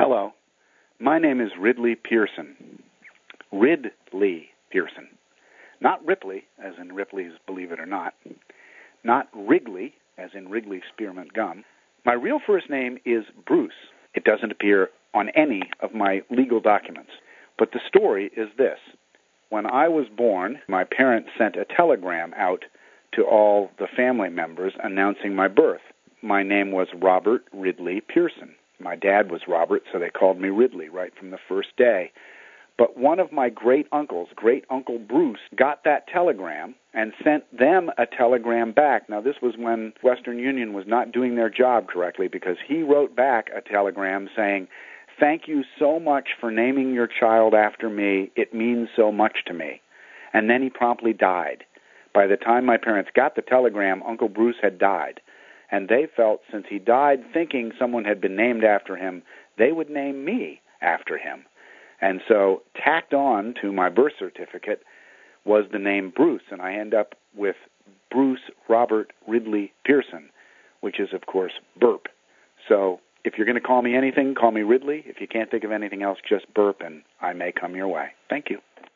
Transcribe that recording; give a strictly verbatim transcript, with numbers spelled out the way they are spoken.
Hello. My name is Ridley Pearson. Ridley Pearson. Not Ripley, as in Ripley's Believe It or Not. Not Wrigley, as in Wrigley Spearmint Gum. My real first name is Bruce. It doesn't appear on any of my legal documents. But the story is this. When I was born, my parents sent a telegram out to all the family members announcing my birth. My name was Robert Ridley Pearson. My dad was Robert, so they called me Ridley right from the first day. But one of my great-uncles, great-uncle Bruce, got that telegram and sent them a telegram back. Now, this was when Western Union was not doing their job correctly, because he wrote back a telegram saying, "Thank you so much for naming your child after me. It means so much to me." And then he promptly died. By the time my parents got the telegram, Uncle Bruce had died. And they felt, since he died thinking someone had been named after him, they would name me after him. And so tacked on to my birth certificate was the name Bruce, and I end up with Bruce Robert Ridley Pearson, which is, of course, Burp. So if you're going to call me anything, call me Ridley. If you can't think of anything else, just Burp, and I may come your way. Thank you.